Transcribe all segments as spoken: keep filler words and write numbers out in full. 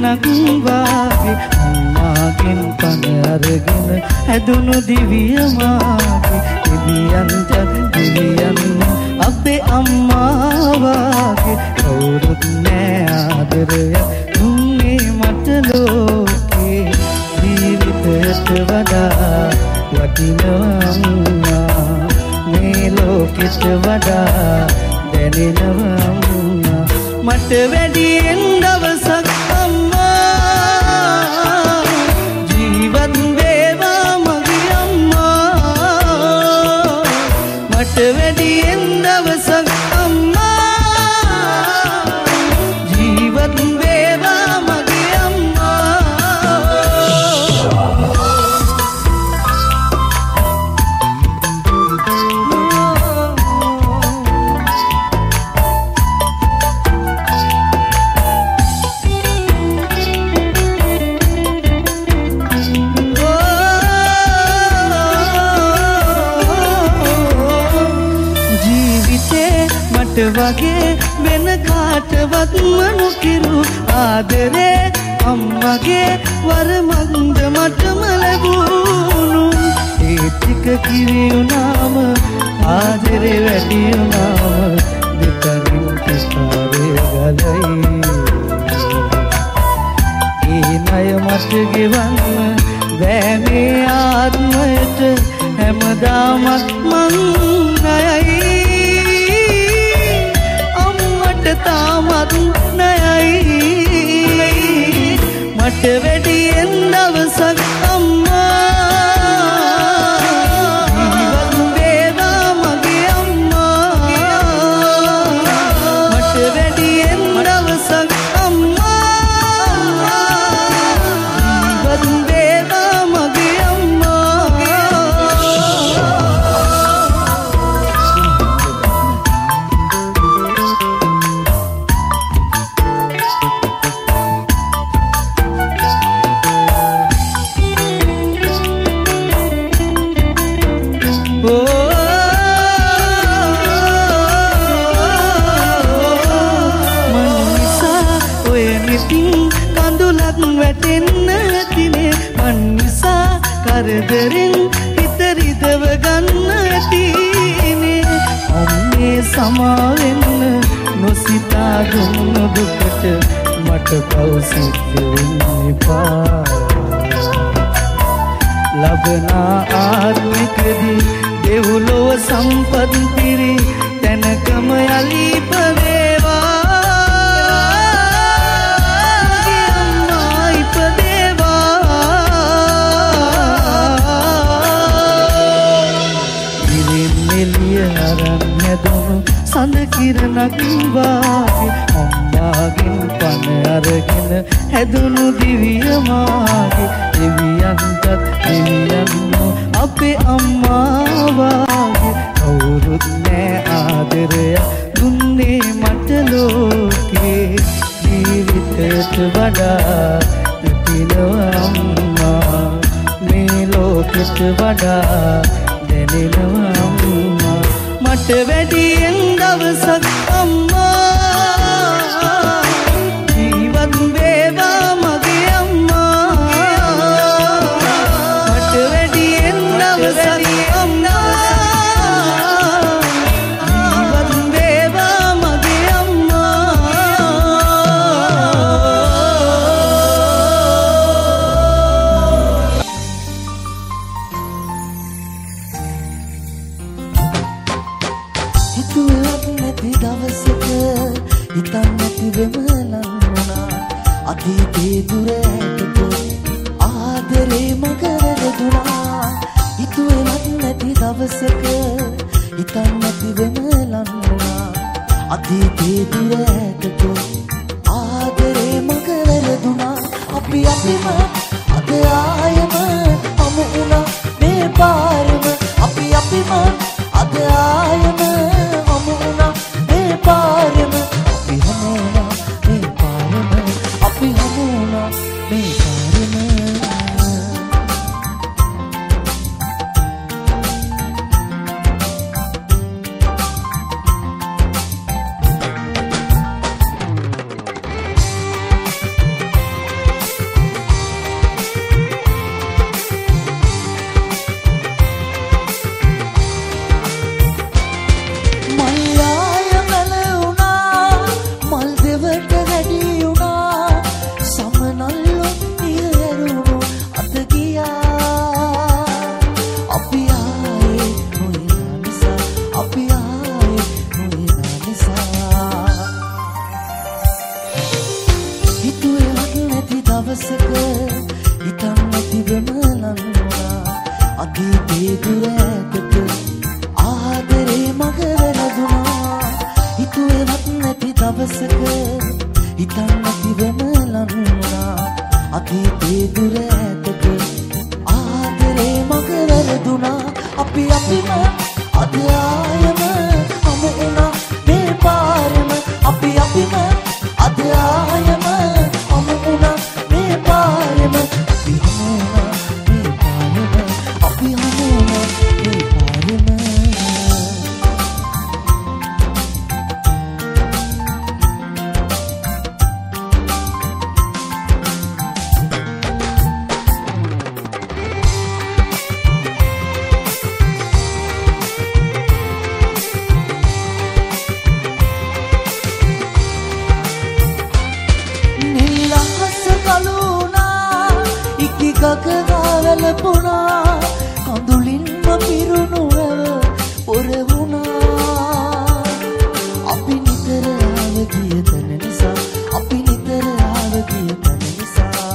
කිරණක් වාගේ අම්මාගෙන් පණ අරගෙන හැදුණු දිවිය මාගේ දෙවියන්ට දෙවියන් අපේ අම්මා වාගේ කවුරුත් නෑ ආදරය දුන්නේ මට ලෝකේ ජීවිතයට වඩා වටිනවා මේ ලෝකෙට වඩා දැනෙනවා මට වැඩියෙන් දවසක් අම්මා ජීවත් වේවා මගේ අම්මා මට වැඩියෙන් දවසක් අම්මා ජීවත් වේවා මගේ අම්මා වගේ වෙන කාටවත් මනුකිරු ආදරේ අම්මගේ වරමන්ද මටම ලැබුණු ඒ ටික කිරියුනාම ආදරේ වැඩි වුණාම දෙතරින් කිස්තරේ ගලයි ඒ ණය මට ගෙවන්න බෑ මේ ආත්මයට හැමදාමත් මං ණයයි තාමත් නයයි මට වැඩියෙන් දවසක් අම්මා ජීවත් වේවා මගේ අම්මා මට වැඩියෙන් දවසක් අම්මා ජීවත් වේවා මගේ අම්මා කරදරෙන් හිත රිදව ගන්න ඇතිනේ අම්මේ සමාවෙන්න නොසිතා දුන්න දුකට මට පව් සිද්ධ වෙන්න එපා ලබන ආත්මිකදී දෙව්ලොව සම්පත් පිරි තැනකම යලි ඉපදේවා සඳ කිරණක් වාගේ අම්මාගෙන් පණ අරගෙන හැදුණු දිවිය මාගේ දෙවියන්ටත් දෙවියන් අපේ අම්මා වාගේ කවුරුත් නෑ ආදරය දුන්නේ මට ලෝකේ ජීවිතයට වඩා දෙපිනවා අම්මා මේ ලෝකෙට වඩා දැනෙනවා අම්මා මට වැඩියෙන් දවසක් අම්මා ජීවත් වේවා මගේ අම්මා මට වැඩියෙන් දවසක් අම්මා ජීවත් වේවා මගේ අම්මා හිතන් නැතිවෙම ලන්නා අතීතේ දුර ඇටට ආදරේ මගරදුනා හිතුවේවත් නැති දවසක හිතන් නැතිවෙම ලන්නා අතීතේ දුර ඇටට ආදරේ මගරදුනා අපි අපිම අද ආයම අමු වුණා මේ පාරම අපි අපිම අද ආයම අමු වුණා මේ පාරම හිතන් නැතිවම ලන්නා අතීතේ දුර ඇතට ආදරේ මග වැරදුනා හිතුවේවත් නැති දවසක හිතන් නැතිවම ලන්නා අතීතේ දුර ඇතට ආදරේ මග වැරදුනා අපි අපිම අද ආයම හමු වුණා මේ පාරම අපි අපිම අද ආයම හමු වුණා මේ පාරම අපි හමු වුණා මේ පාරම අපි හමු වුණා මේ පාරම ගගගාවලපුනා කඳුලින්ම පිරුණු රැව පොර වුණා අපි නිතර ආව ගිය තැන නිසා අපි නිතර ආව ගිය තැන නිසා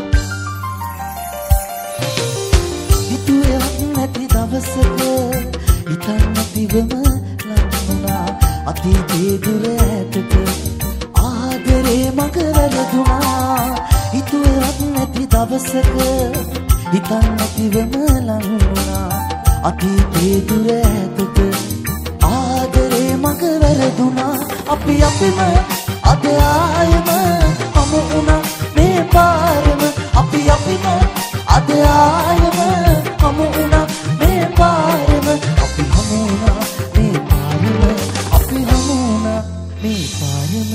හිතුවේවත් නැති දවසක හිතන් නැතිවම ලංවුණා අතීතේ දුර ඇතට ආදරේ මග වැරදුනා හිතුවේවත් නැති දවසක හිතන් නැතිවම ලංවුණා අතීතේ දුර ඇතට ආදරේ මග වැරදුනා අපි අපිම අද ආයම හමු වුණා මේ පාරම අපි අපිම අද ආයම හමු වුණා මේ පාරම අපි හමු වුණා මේ පාරම අපි හමු වුණා මේ පාරම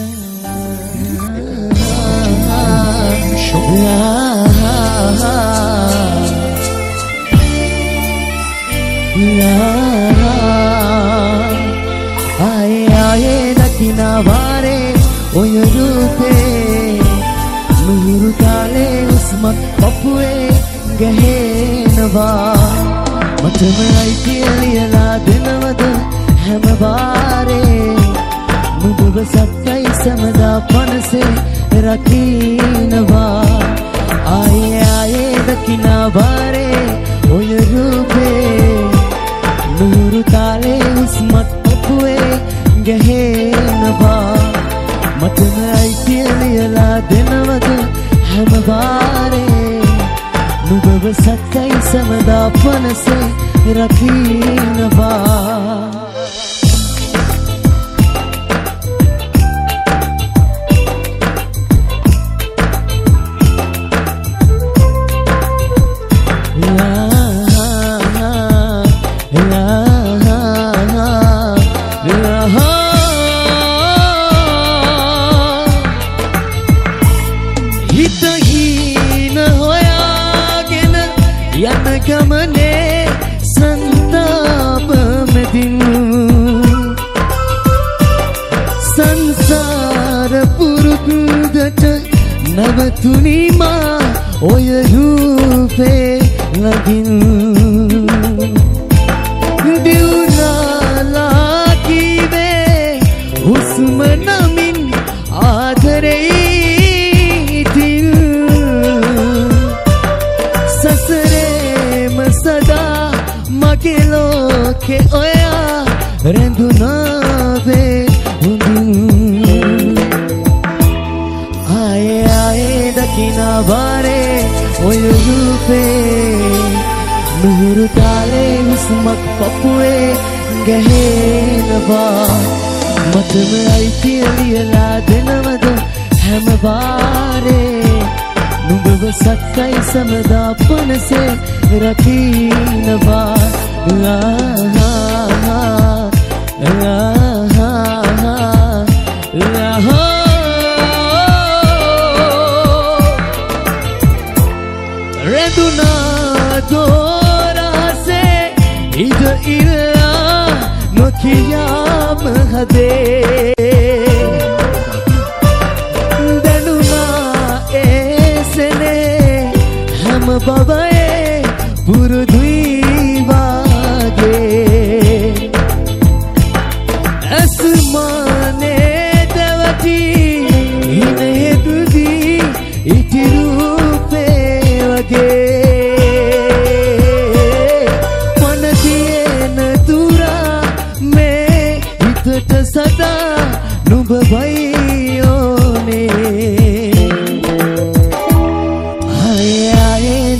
ආයේ ආයේ දකිනා වාරේ ඔය රූපේ මිහිරු තාලේ උස්මත් පපුවේ ගැහෙනවා මටම අයිතිය ලියලා දෙනවද හැම වාරේ නුඹව සත්‍යයි සමදා පනසේ රකින්නවා ආයේ ආයේ දකිනා වාරේ ඔය රූපේ නూరు තාලේ උස්මත් පපුවේ ගැහෙනවා මටම අයිතිය ලියලා දෙනවද හැම වාරේ නුඹව සත්‍යයි සමදා පනසේ රකින්නවා ගමනේ සන්තාප මෙදින් සංසාර පුරුද්දට නවතුනිමා ඔය රූපේ ලගින් දිවුනාලා කීවේ හුස්ම නමින් ආදරේ ඉතින් සදා මගේ ලෝකේ ඔයා රැඳුනාවේ හොඳින් ආයේ ආයේ දකිනා වාරේ ඔය රූපේ මිහිරු තාලේ උස්මත් පපුවේ ගැහෙනවා මටම අයිතිය ලියලා දෙනවද හැම වාරේ නුඹව සත්‍යයි සමදා පනසේ රකින්නවා රැඳුනා දෝරාසේ ඉද ඉල්ලා නොකියාම හදේ හැම බබයේ පුරුදුයි වාගේ අස්මානේ දවටි ඉනෙදුදී ඉතිරු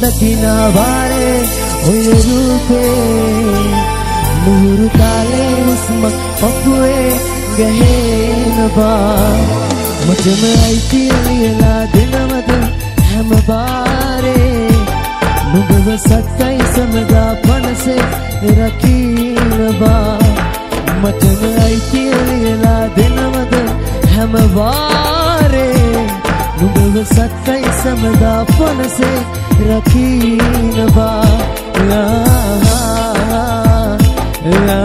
දකිනා වාරේ ඔය රූපේ මුහුරු තාලේ හුස්මක් පපුවේ ගහේනවා මටම අයිතිය ලියලා දෙනවද හැම බාරේ නුඹව සත්තයි සමගා පනසේ රකින්නවා මටම අයිතිය ලියලා දෙනවද හැම වාරේ නුඹව සත්තයි සමගා පනසේ රකින්නවා ලා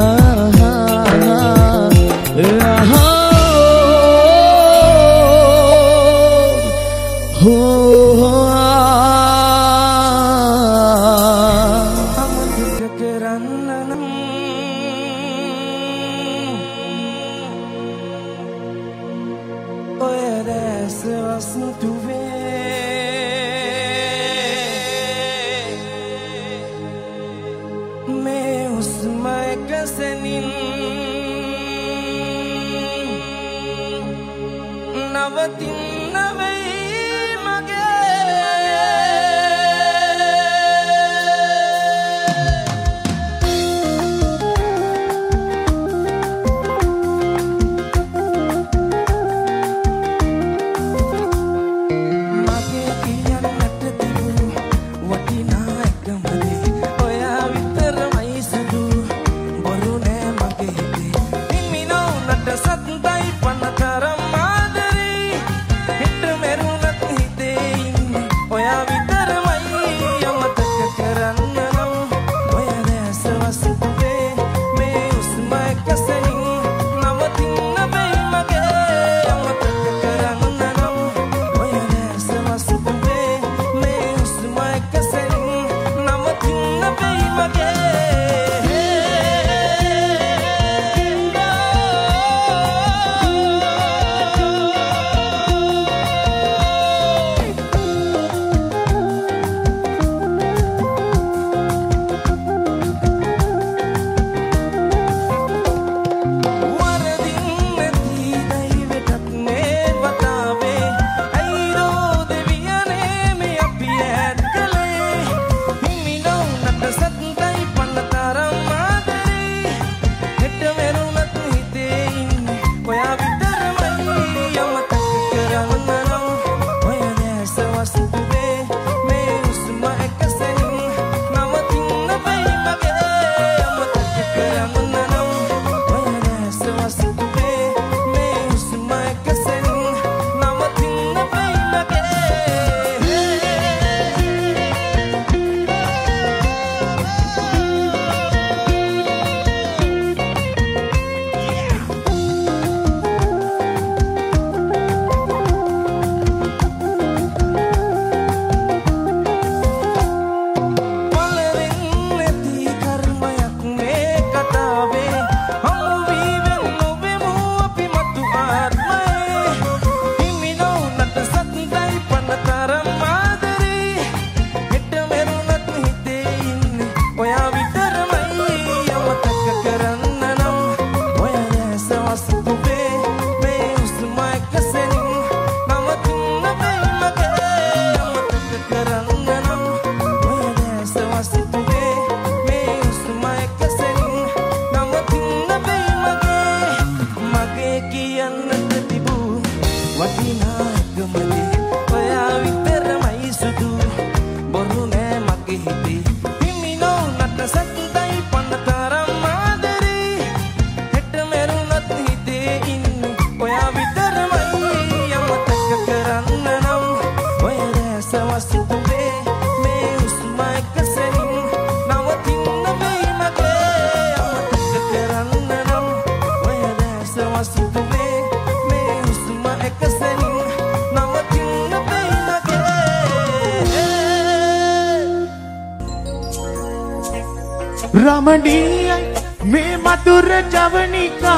रमणीय में मधुर जवनिका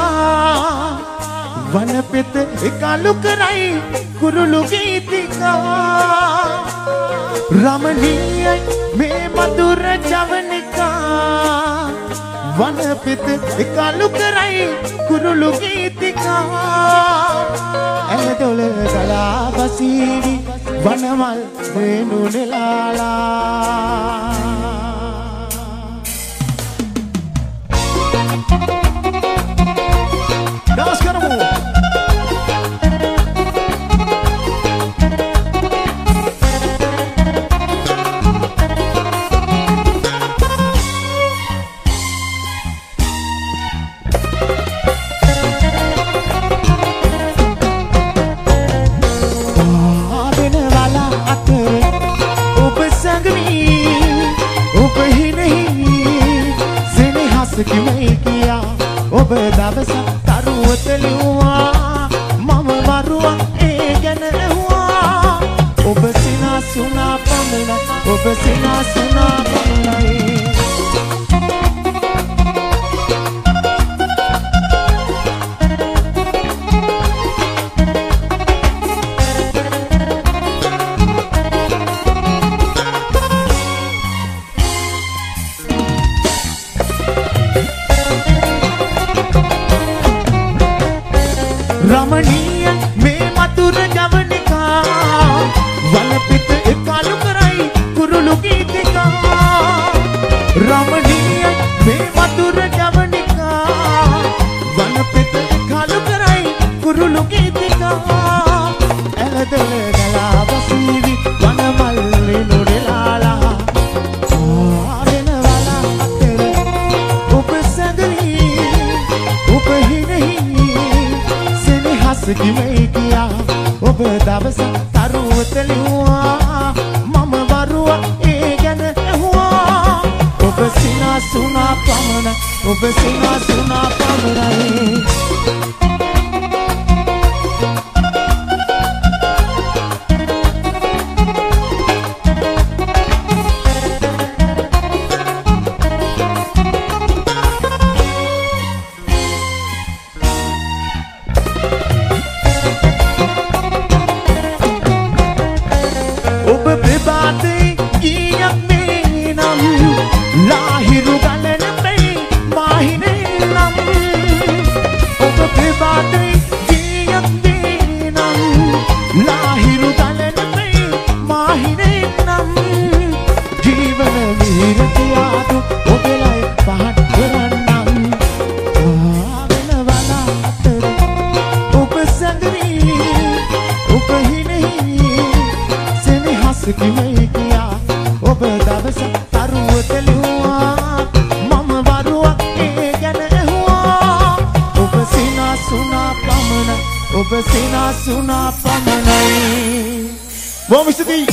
वनपित कालुकराई कुरुलु गीतिका रमणीय में मधुर जवनिका वनपित कालुकराई कुरुलु गीतिका एदोले गला बसीवी වනමල් වේනු නෙලාලා ඩාන්ස් කරමු කිමයි කියා ඔබ දවස තරුවත ලිව්වා මම වරුවක් ඒ ගැන ඇහුවා ඔබ සිනාසුනා පමණයි ඔබ සිනාසුනා පමණයි रमणीय में मधुर जवनिका वनपित एकालु कराई कुरुलु गीतिका रमणीय में मधुर जवनिका वनपित एकालु कराई कुरुलु गीतिका एलदल गला बसीवी वनमल्ली नुड़लाला आवेन वाला तेरे उप सगली उप ही नहीं කිමයි කියා ඔබ දවස තරුවත ලිව්වා මම වරුවක් ඒ ගැන ඇහුවා ඔබ සිනාසුනා පමණ ඔබ සිනාසුනා පමණයි කිමයි කියා ඔබ දවස තරුවත ලිව්වා මම වරුවක් ඒ ගැන ඇහුවා ඔබ සිනාසුනා පමණ ඔබ සිනාසුනා පමණයි බොහොම ස්තුතියි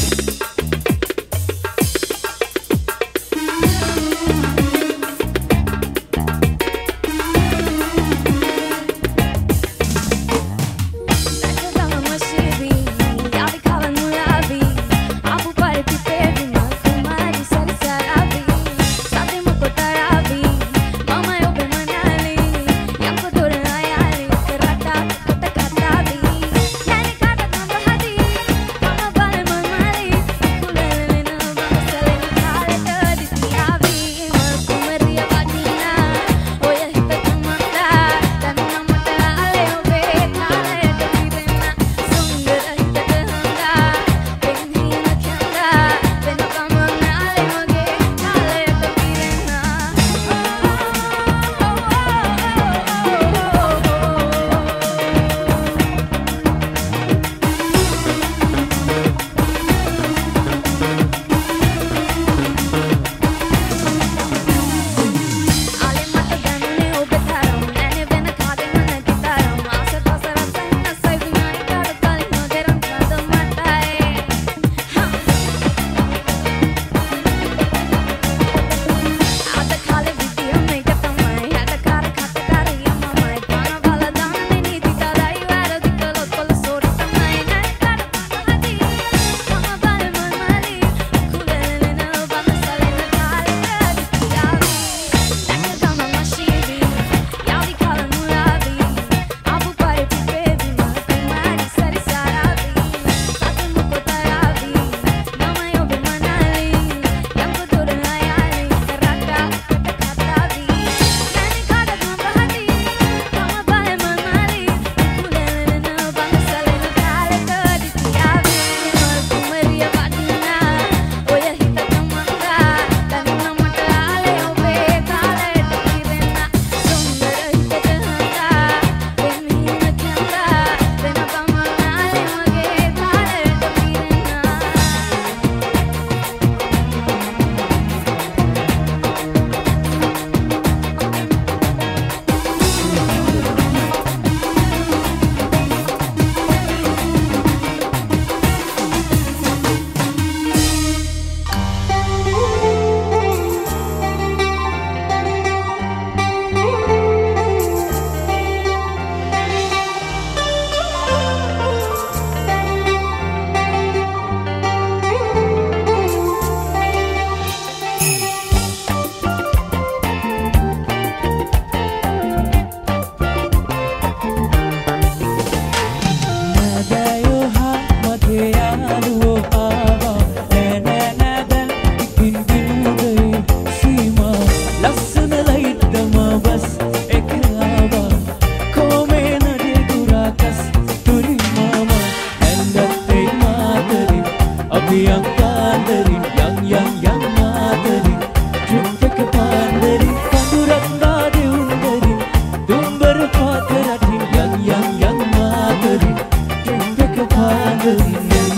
පාන්දරින් යන් යන් යන් මාතරින් ට්‍රිප් එක පාන්දරින් පඳුරක් දාදේ උන්දරින් දුම්බර පාත රටින් යන් යන් යන් මාතරින් ට්‍රිප් එක පාන්දරින්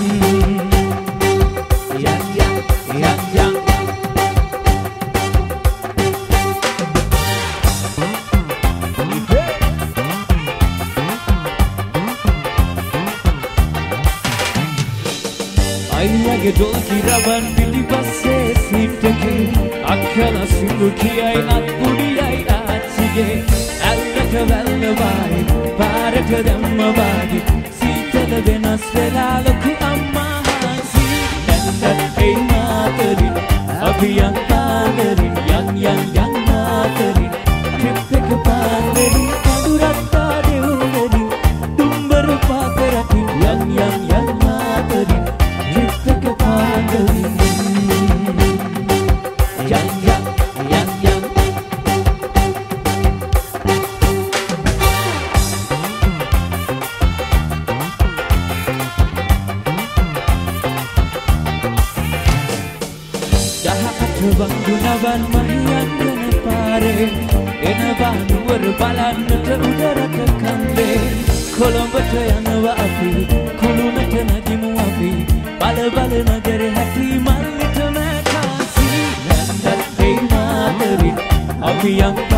අයියාගේ ඩොල්කි රබන් පිටිපස්සේ සීට් එකේ අක්කලා සිංදු කියයි අත්පුඩියයි ආච්චිගේ ඇල්ලක වැල්ල වායි පාරට දැම්ම වාගේ සීතල වෙනස් වෙලා ලොකු අම්මා හාන්සි නැන්දත් ඒ මාතරින් අපි යන් පාන්දරින් යන් යන් යන් මාතරින් ට්‍රිප් එක පාන්දරින් පඳුරක් දාදේ උන්දරින් දුම්බර පාත රටින් යන් යන් යන් මාතරින් Bangunaban mahiyangana pare enawa nuwar balannata udarata kande Kolambata yanawa api kulunata nagimu api bala bala nagare hati mallita nakansi nandat hey maatarin api yang